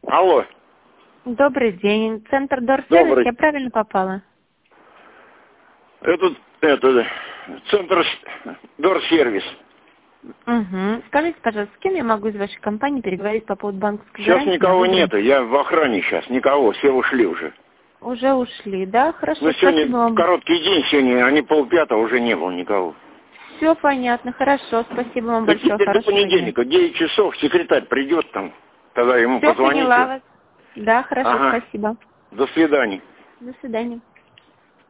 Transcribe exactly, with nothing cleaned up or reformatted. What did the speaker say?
Алло. Добрый день. Центр Дорсервис, Добрый. я правильно попала? Это, это, центр Дорсервис. Угу. Скажите, пожалуйста, с кем я могу из вашей компании переговорить по поводу банковской Сейчас гарантии? никого нету, я в охране сейчас, никого, все ушли уже. Уже ушли, да? Хорошо, Но спасибо сегодня вам. короткий день, сегодня, они полпятого уже не было никого. Все понятно, хорошо, спасибо вам Да большое, теперь до хорошего дня. понедельника, девять часов, секретарь придет там, тогда ему Все позвоните. поняла вас. Да, хорошо, Ага. спасибо. До свидания. До свидания.